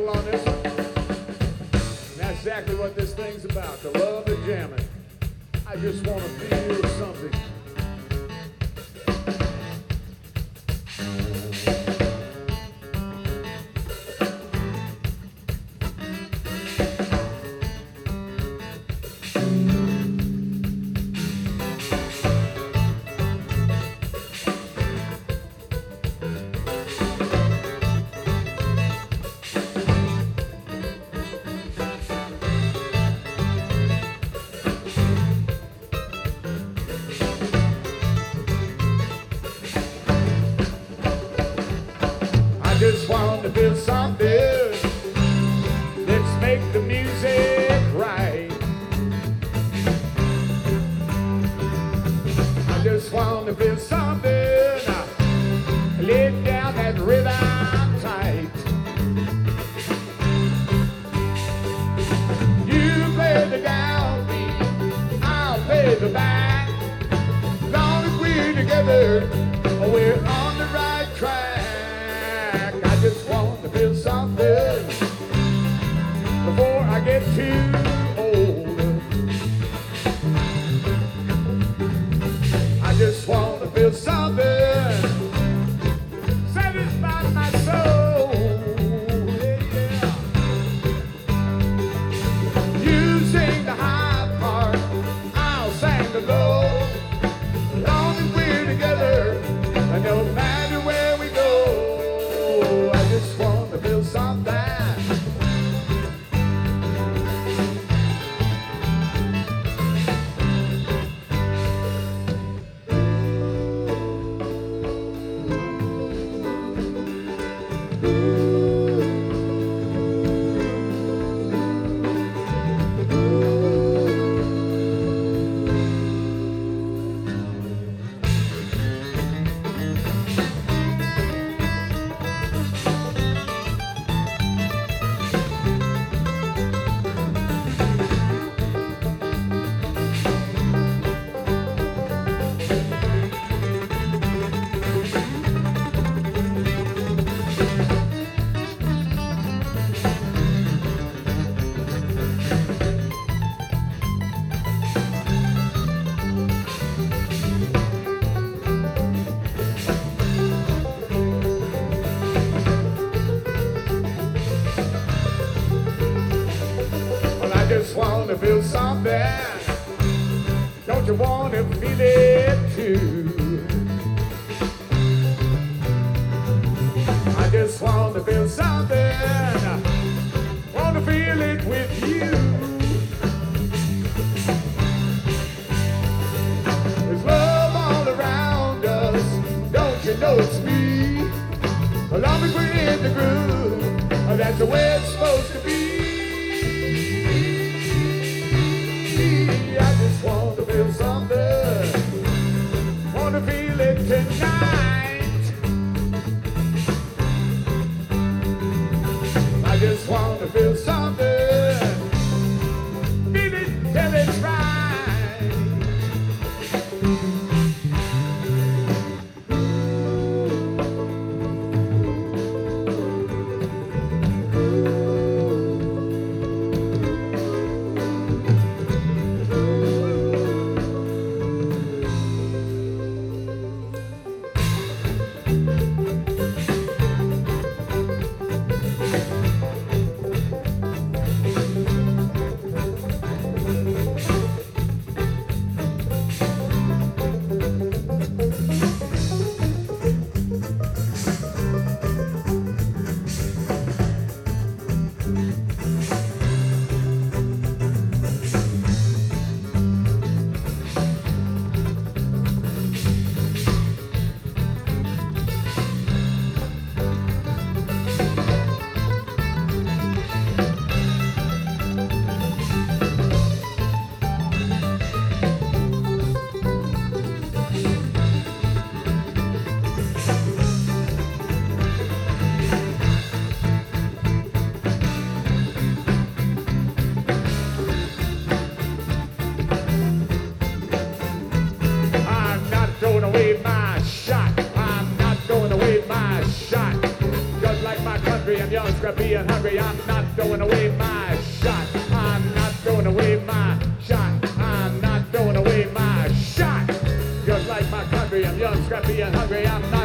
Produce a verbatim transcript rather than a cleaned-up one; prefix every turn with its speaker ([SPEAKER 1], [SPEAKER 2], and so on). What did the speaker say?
[SPEAKER 1] fiddle on this one. And that's exactly what this thing's about, the love of jamming. I just want to feel something. Just want to feel something. Let's make the music right. I just want to feel something. Lay down that rhythm tight. You play the downbeat, I'll play the back. As long as we're together, we're on the right track. I just want to feel something before I get too old. I just want to feel something, satisfy my soul. Yeah. You sing the high part, I'll sing the low. As long as we're together, no matter where we go. I just want to feel something. Just want to feel something. Don't you want to feel it too? I just want to feel something. Want to feel it with you. There's love all around us. Don't you know it's me? As long as we're in the groove, that's the way it's supposed to be. I just want to feel something. Want to feel it tonight. I just want to feel something. Feel it till it's right. Ooh. young, scrappy, and hungry. I'm not throwing away my shot. I'm not throwing away my shot. I'm not throwing away my shot. Just like my country, I'm young, scrappy, and hungry. I'm not